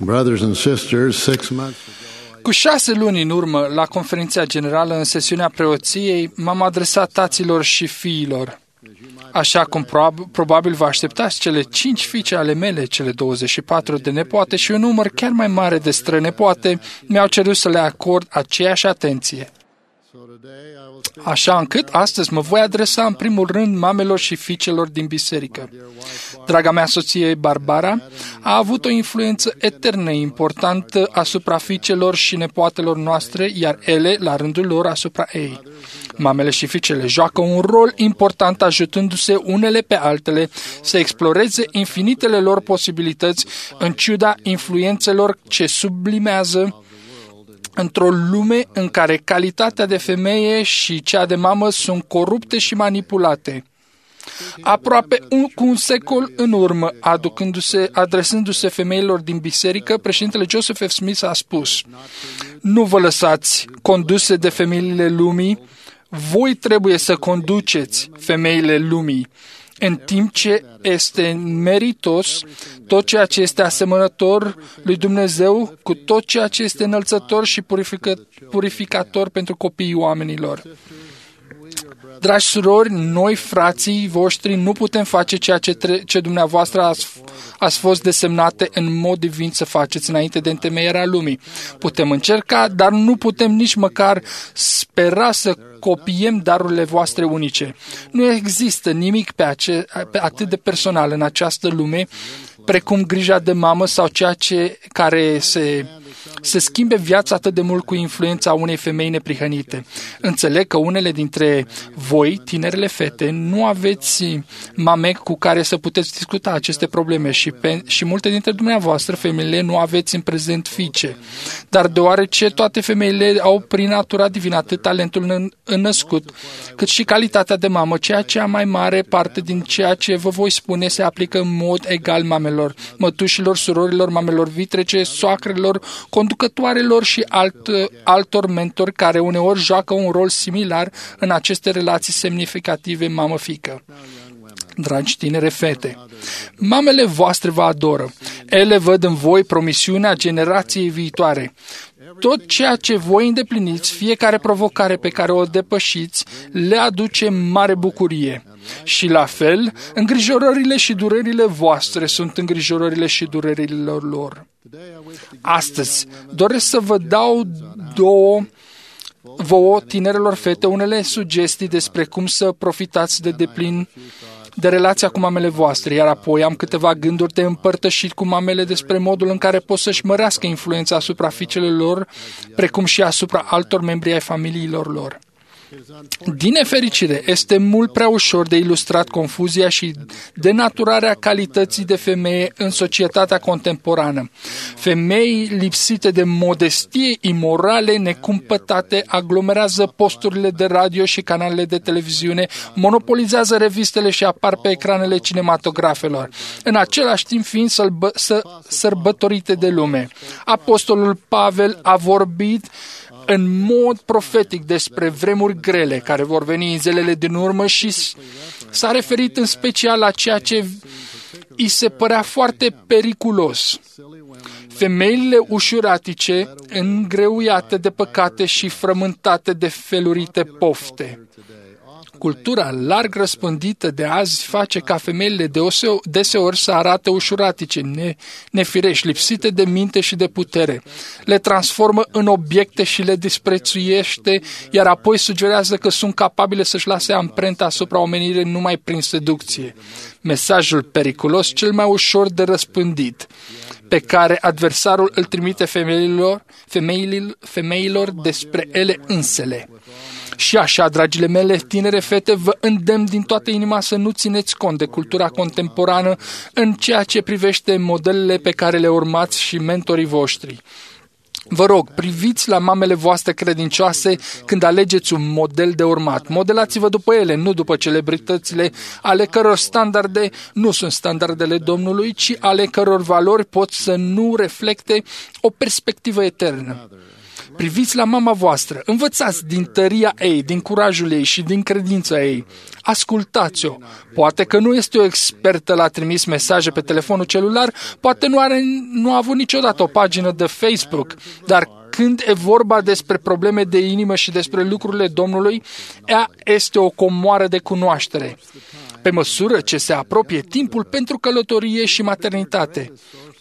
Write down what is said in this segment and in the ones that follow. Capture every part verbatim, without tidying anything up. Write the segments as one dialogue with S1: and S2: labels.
S1: Brothers and sisters, six months
S2: Cu șase luni în urmă, la conferința generală, în sesiunea preoției, m-am adresat taților și fiilor. Așa cum prob- probabil vă așteptați, cele cinci fiice ale mele, cele douăzeci și patru de nepoate și un număr chiar mai mare de strănepoate mi-au cerut să le acord aceeași atenție. Așa încât astăzi mă voi adresa în primul rând mamelor și fiicelor din biserică. Draga mea soție Barbara a avut o influență eternă importantă asupra fiicelor și nepoatelor noastre, iar ele, la rândul lor, asupra ei. Mamele și fiicele joacă un rol important ajutându-se unele pe altele să exploreze infinitele lor posibilități în ciuda influențelor ce sublimează într-o lume în care calitatea de femeie și cea de mamă sunt corupte și manipulate. Aproape un, cu un secol în urmă, aducându-se, adresându-se femeilor din biserică, președintele Joseph F. Smith a spus: nu vă lăsați conduse de femeile lumii, voi trebuie să conduceți femeile lumii, în timp ce este meritos tot ceea ce este asemănător lui Dumnezeu cu tot ceea ce este înălțător și purifică, purificator pentru copiii oamenilor. Dragi surori, noi, frații voștri, nu putem face ceea ce, tre- ce dumneavoastră ați, ați fost desemnate în mod divin să faceți înainte de întemeierea lumii. Putem încerca, dar nu putem nici măcar spera să copiem darurile voastre unice. Nu există nimic pe, ace- pe atât de personal în această lume precum grija de mamă sau ceea ce care se... se schimbe viața atât de mult cu influența unei femei neprihănite. Înțeleg că unele dintre voi, tinerele fete, nu aveți mame cu care să puteți discuta aceste probleme și, pe, și multe dintre dumneavoastră, femeile, nu aveți în prezent fiice. Dar deoarece toate femeile au prin natura divină atât talentul înnăscut, cât și calitatea de mamă, ceea ce a mai mare parte din ceea ce vă voi spune se aplică în mod egal mamelor, mătușilor, surorilor, mamelor vitrece, soacrelor, conducătoarelor și alt, altor mentori care uneori joacă un rol similar în aceste relații semnificative mamă-fică. Dragi tinere fete, mamele voastre vă adoră. Ele văd în voi promisiunea generației viitoare. Tot ceea ce voi îndepliniți, fiecare provocare pe care o depășiți, le aduce mare bucurie. Și la fel, îngrijorările și durerile voastre sunt îngrijorările și durerile lor. Astăzi, doresc să vă dau două, vouă, tinerelor fete, unele sugestii despre cum să profitați de deplin de relația cu mamele voastre, iar apoi am câteva gânduri de împărtășit cu mamele despre modul în care pot să-și mărească influența asupra fiicelor lor, precum și asupra altor membri ai familiilor lor. Din nefericire, este mult prea ușor de ilustrat confuzia și denaturarea calității de femeie în societatea contemporană. Femei lipsite de modestie, imorale, necumpătate, aglomerează posturile de radio și canalele de televiziune, monopolizează revistele și apar pe ecranele cinematografelor, în același timp fiind sălbă, să, sărbătorite de lume. Apostolul Pavel a vorbit în mod profetic despre vremuri grele care vor veni în zilele din urmă și s-a referit în special la ceea ce îi se părea foarte periculos. Femeile ușuratice, îngreuiate de păcate și frământate de felurite pofte. Cultura larg răspândită de azi face ca femeile deseori să arate ușuratice, ne, nefirești, lipsite de minte și de putere. Le transformă în obiecte și le disprețuiește, iar apoi sugerează că sunt capabile să-și lase amprenta asupra omenirii numai prin seducție. Mesajul periculos cel mai ușor de răspândit, pe care adversarul îl trimite femeilor, femeilor, femeilor despre ele însele. Și așa, dragile mele, tinere fete, vă îndemn din toată inima să nu țineți cont de cultura contemporană în ceea ce privește modelele pe care le urmați și mentorii voștri. Vă rog, priviți la mamele voastre credincioase când alegeți un model de urmat. Modelați-vă după ele, nu după celebritățile ale căror standarde nu sunt standardele Domnului, ci ale căror valori pot să nu reflecte o perspectivă eternă. Priviți la mama voastră, învățați din tăria ei, din curajul ei și din credința ei. Ascultați-o. Poate că nu este o expertă la trimis mesaje pe telefonul celular, poate nu, are, nu a avut niciodată o pagină de Facebook, dar când e vorba despre probleme de inimă și despre lucrurile Domnului, ea este o comoară de cunoaștere. Pe măsură ce se apropie timpul pentru călătorie și maternitate,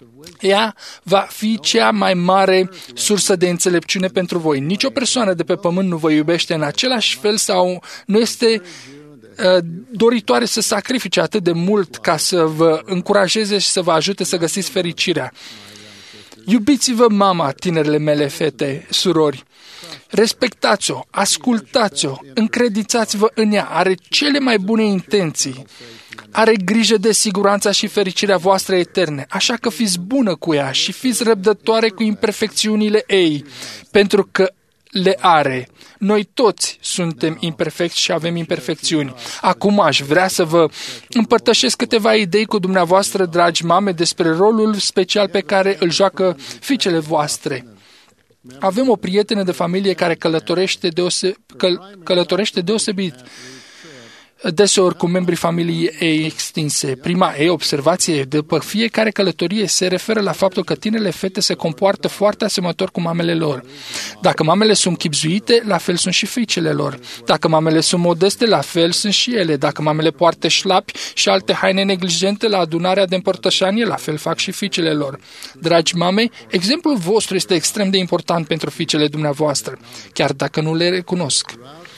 S2: ea va fi cea mai mare sursă de înțelepciune pentru voi. Nici o persoană de pe pământ nu vă iubește în același fel sau nu este uh, doritoare să sacrifice atât de mult ca să vă încurajeze și să vă ajute să găsiți fericirea. Iubiți-vă mama, tinerele mele fete, surori. Respectați-o, ascultați-o, încredițați-vă în ea, are cele mai bune intenții. Are grijă de siguranța și fericirea voastră eterne, așa că fiți bună cu ea și fiți răbdătoare cu imperfecțiunile ei, pentru că le are. Noi toți suntem imperfecți și avem imperfecțiuni. Acum aș vrea să vă împărtășesc câteva idei cu dumneavoastră, dragi mame, despre rolul special pe care îl joacă fiicele voastre. Avem o prietenă de familie care călătorește, deose- căl- călătorește deosebit deseori cu membrii familiei ei extinse. Prima ei observație după fiecare călătorie se referă la faptul că tinerele fete se compoartă foarte asemănător cu mamele lor. Dacă mamele sunt chibzuite, la fel sunt și fiicele lor. Dacă mamele sunt modeste, la fel sunt și ele. Dacă mamele poartă șlapi și alte haine neglijente la adunarea de împărtășanie, la fel fac și fiicele lor. Dragi mame, exemplul vostru este extrem de important pentru fiicele dumneavoastră, chiar dacă nu le recunosc.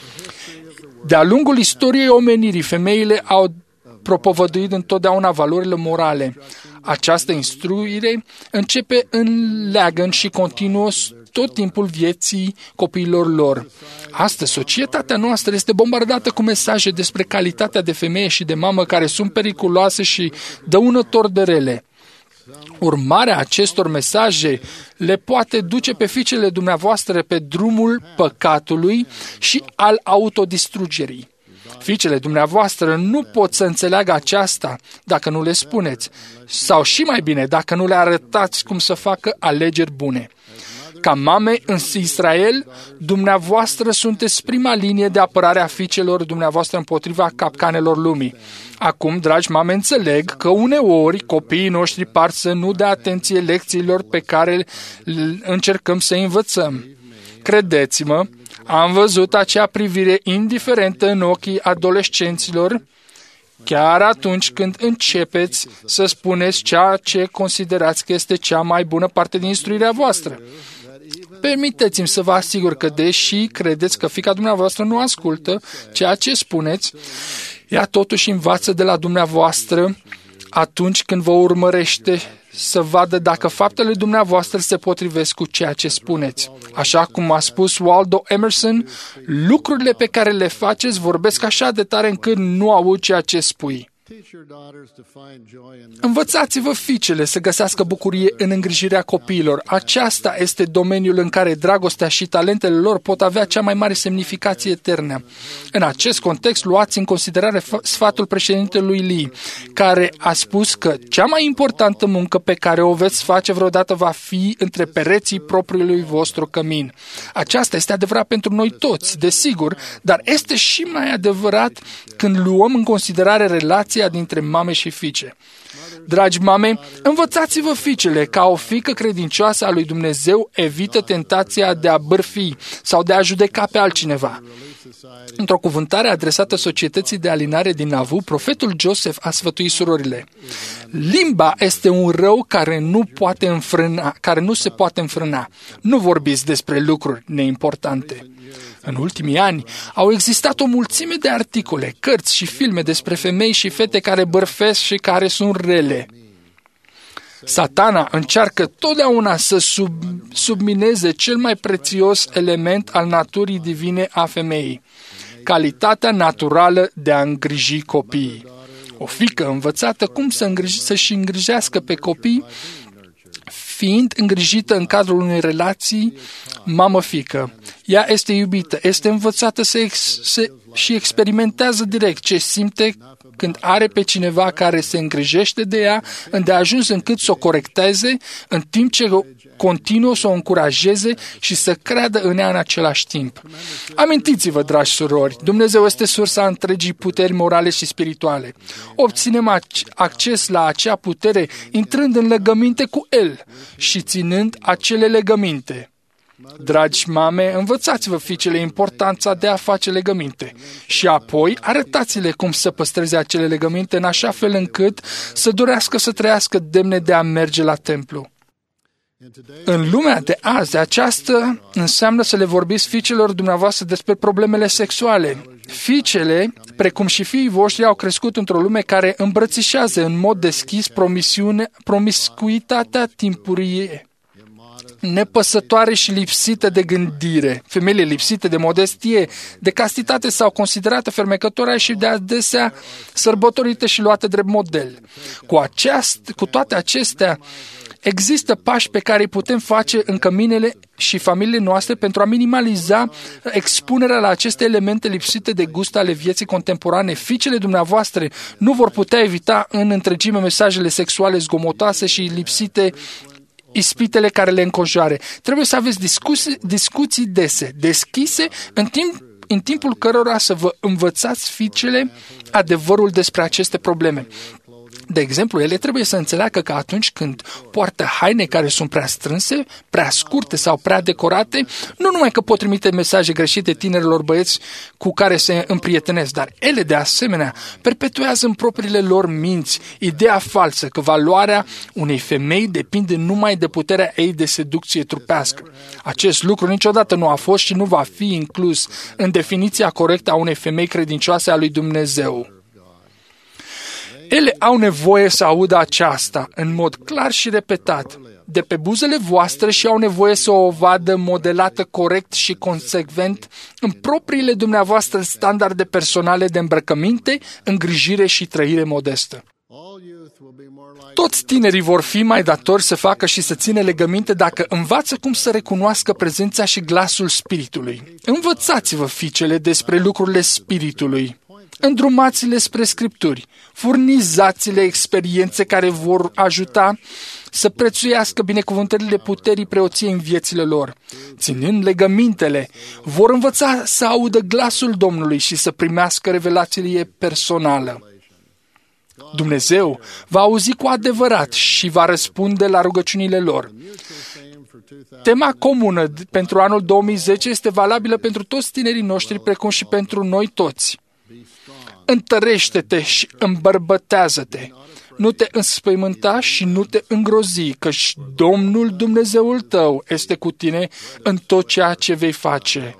S2: De-a lungul istoriei omenirii, femeile au propovăduit întotdeauna valorile morale. Această instruire începe în leagăn și continuă tot timpul vieții copiilor lor. Astăzi, societatea noastră este bombardată cu mesaje despre calitatea de femeie și de mamă care sunt periculoase și dăunători de rele. Urmarea acestor mesaje le poate duce pe fiicele dumneavoastră pe drumul păcatului și al autodistrugerii. Fiicele dumneavoastră nu pot să înțeleagă aceasta dacă nu le spuneți, sau și mai bine, dacă nu le arătați cum să facă alegeri bune. Ca mame în Israel, dumneavoastră sunteți prima linie de apărare a fiicelor dumneavoastră împotriva capcanelor lumii. Acum, dragi mame, înțeleg că uneori copiii noștri par să nu dea atenție lecțiilor pe care încercăm să învățăm. Credeți-mă, am văzut acea privire indiferentă în ochii adolescenților, chiar atunci când începeți să spuneți ceea ce considerați că este cea mai bună parte din instruirea voastră. Permiteți-mi să vă asigur că, deși credeți că fiica dumneavoastră nu ascultă ceea ce spuneți, ea totuși învață de la dumneavoastră atunci când vă urmărește să vadă dacă faptele dumneavoastră se potrivesc cu ceea ce spuneți. Așa cum a spus Waldo Emerson, lucrurile pe care le faceți vorbesc așa de tare încât nu aud ceea ce spui. Învățați-vă fiicele să găsească bucurie în îngrijirea copiilor. Aceasta este domeniul în care dragostea și talentele lor pot avea cea mai mare semnificație eternă. În acest context, luați în considerare sfatul președintelui Lee, care a spus că cea mai importantă muncă pe care o veți face vreodată va fi între pereții propriului vostru cămin. Aceasta este adevărat pentru noi toți, desigur, dar este și mai adevărat când luăm în considerare relația dintre mame și fiice. Dragi mame, învățați-vă fiicele ca o fiică credincioasă a lui Dumnezeu evită tentația de a bârfi sau de a judeca pe altcineva. Într-o cuvântare adresată societății de alinare din Nauvoo, profetul Joseph a sfătuit surorile: limba este un rău care nu poate înfrâna, care nu se poate înfrâna. Nu vorbiți despre lucruri neimportante. În ultimii ani au existat o mulțime de articole, cărți și filme despre femei și fete care bârfesc și care sunt rele. Satana încearcă totdeauna să sub, submineze cel mai prețios element al naturii divine a femeii, calitatea naturală de a îngriji copiii. O fiică învățată cum să îngriji, să-și îngrijească pe copii, fiind îngrijită în cadrul unei relații mamă-fică. Ea este iubită, este învățată să ex, să, și experimentează direct ce simte când are pe cineva care se îngrijește de ea, îndeajuns încât să o corecteze, în timp ce continuă să o încurajeze și să creadă în ea în același timp. Amintiți-vă, dragi surori, Dumnezeu este sursa întregii puteri morale și spirituale. Obținem acces la acea putere intrând în legăminte cu El și ținând acele legăminte. Dragi mame, învățați-vă fiicele importanța de a face legăminte și apoi arătați-le cum să păstreze acele legăminte în așa fel încât să dorească să trăiască demne de a merge la templu. În lumea de azi, aceasta înseamnă să le vorbiți fiicelor dumneavoastră despre problemele sexuale. Fiicele, precum și fiii voștri, au crescut într-o lume care îmbrățișează în mod deschis promisiune, promiscuitatea timpurie, nepăsătoare și lipsită de gândire. Femeile lipsite de modestie, de castitate sau considerate fermecătoare și de adesea sărbătorite și luate drept model. Cu, aceast, cu toate acestea, există pași pe care îi putem face în căminele și familiile noastre pentru a minimaliza expunerea la aceste elemente lipsite de gust ale vieții contemporane. Fiicele dumneavoastră nu vor putea evita în întregime mesajele sexuale zgomotoase și lipsite ispitele care le înconjoare. Trebuie să aveți discuții, discuții dese, deschise, în, timp, în timpul cărora să vă învățați fiicele adevărul despre aceste probleme. De exemplu, ele trebuie să înțeleagă că atunci când poartă haine care sunt prea strânse, prea scurte sau prea decorate, nu numai că pot trimite mesaje greșite tinerilor băieți cu care se împrietenesc, dar ele, de asemenea, perpetuează în propriile lor minți ideea falsă că valoarea unei femei depinde numai de puterea ei de seducție trupească. Acest lucru niciodată nu a fost și nu va fi inclus în definiția corectă a unei femei credincioase a lui Dumnezeu. Ele au nevoie să audă aceasta în mod clar și repetat de pe buzele voastre și au nevoie să o vadă modelată corect și consecvent în propriile dumneavoastră standarde personale de îmbrăcăminte, îngrijire și trăire modestă. Toți tinerii vor fi mai datori să facă și să țină legăminte dacă învață cum să recunoască prezența și glasul Spiritului. Învățați-vă, fiicele, despre lucrurile Spiritului. Îndrumați-le spre Scripturi, furnizați-le experiențe care vor ajuta să prețuiască binecuvântările puterii preoției în viețile lor. Ținând legămintele, vor învăța să audă glasul Domnului și să primească revelațiile personală. Dumnezeu va auzi cu adevărat și va răspunde la rugăciunile lor. Tema comună pentru anul două mii zece este valabilă pentru toți tinerii noștri, precum și pentru noi toți. Întărește-te și îmbărbătează-te. Nu te înspăimânta și nu te îngrozi, căci Domnul Dumnezeul tău este cu tine în tot ceea ce vei face.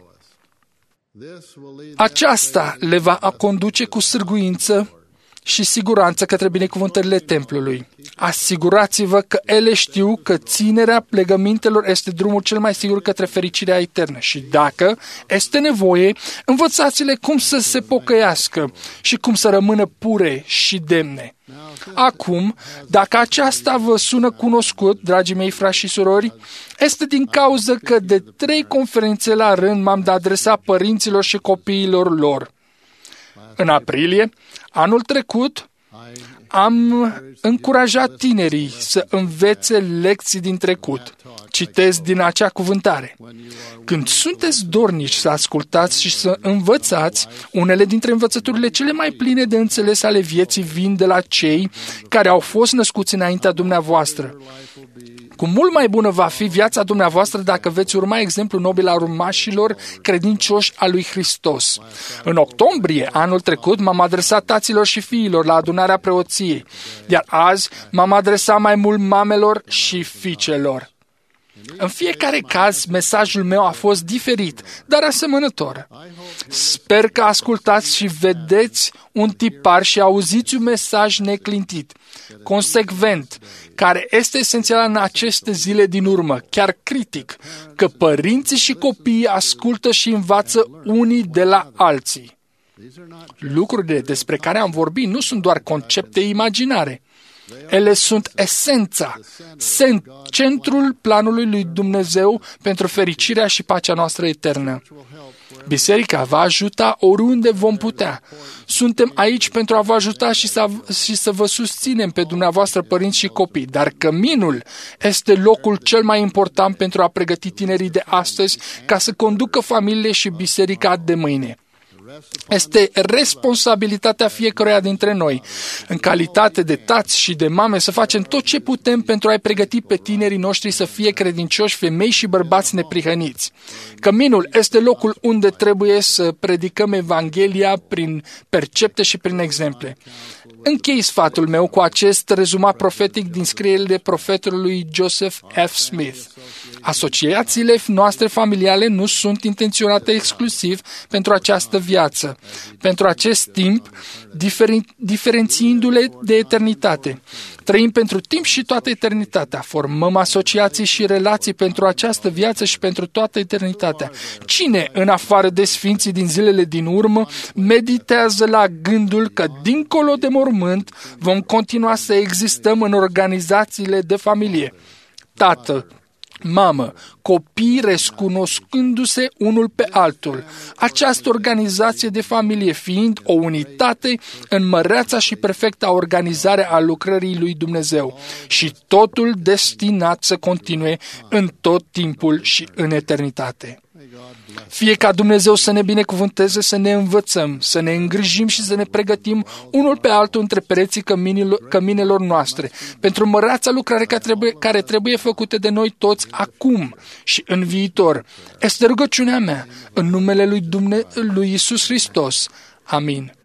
S2: Aceasta le va conduce cu sârguință și siguranță către binecuvântările templului. Asigurați-vă că ele știu că ținerea legămintelor este drumul cel mai sigur către fericirea eternă și dacă este nevoie, învățați-le cum să se pocăiască și cum să rămână pure și demne. Acum, dacă aceasta vă sună cunoscut, dragii mei frați și surori, este din cauza că de trei conferințe la rând m-am de adresa părinților și copiilor lor. În aprilie, anul trecut, am încurajat tinerii să învețe lecții din trecut. Citez din acea cuvântare. Când sunteți dornici să ascultați și să învățați, unele dintre învățăturile cele mai pline de înțeles ale vieții vin de la cei care au fost născuți înaintea dumneavoastră. Cu mult mai bună va fi viața dumneavoastră dacă veți urma exemplul nobil al urmașilor credincioși a lui Hristos. În octombrie anul trecut m-am adresat taților și fiilor la adunarea preoției, iar azi m-am adresat mai mult mamelor și fiicelor. În fiecare caz, mesajul meu a fost diferit, dar asemănător. Sper că ascultați și vedeți un tipar și auziți un mesaj neclintit, consecvent, care este esențial în aceste zile din urmă, chiar critic, că părinții și copiii ascultă și învață unii de la alții. Lucrurile despre care am vorbit nu sunt doar concepte imaginare. Ele sunt esența, centrul planului lui Dumnezeu pentru fericirea și pacea noastră eternă. Biserica va ajuta oriunde vom putea. Suntem aici pentru a vă ajuta și să, și să vă susținem pe dumneavoastră, părinți și copii, dar căminul este locul cel mai important pentru a pregăti tinerii de astăzi ca să conducă familiile și biserica de mâine. Este responsabilitatea fiecăruia dintre noi, în calitate de tați și de mame, să facem tot ce putem pentru a-i pregăti pe tinerii noștri să fie credincioși, femei și bărbați neprihăniți. Căminul este locul unde trebuie să predicăm Evanghelia prin percepte și prin exemple. Închei sfatul meu cu acest rezumat profetic din scrierile profetului Joseph F. Smith. Asociațiile noastre familiale nu sunt intenționate exclusiv pentru această viață, pentru acest timp, diferen- diferențiindu-le de eternitate. Trăim pentru timp și toată eternitatea. Formăm asociații și relații pentru această viață și pentru toată eternitatea. Cine, în afară de sfinții din zilele din urmă, meditează la gândul că, dincolo de mormânt, vom continua să existăm în organizațiile de familie? Tată, mamă, copii recunoscându-se unul pe altul, această organizație de familie fiind o unitate în măreața și perfecta organizare a lucrării lui Dumnezeu și totul destinat să continue în tot timpul și în eternitate. Fie ca Dumnezeu să ne binecuvânteze, să ne învățăm, să ne îngrijim și să ne pregătim unul pe altul între pereții căminilor, căminelor noastre, pentru măreața lucrare care trebuie, care trebuie făcută de noi toți acum și în viitor. Este rugăciunea mea, în numele lui, Dumne- lui Iisus Hristos. Amin.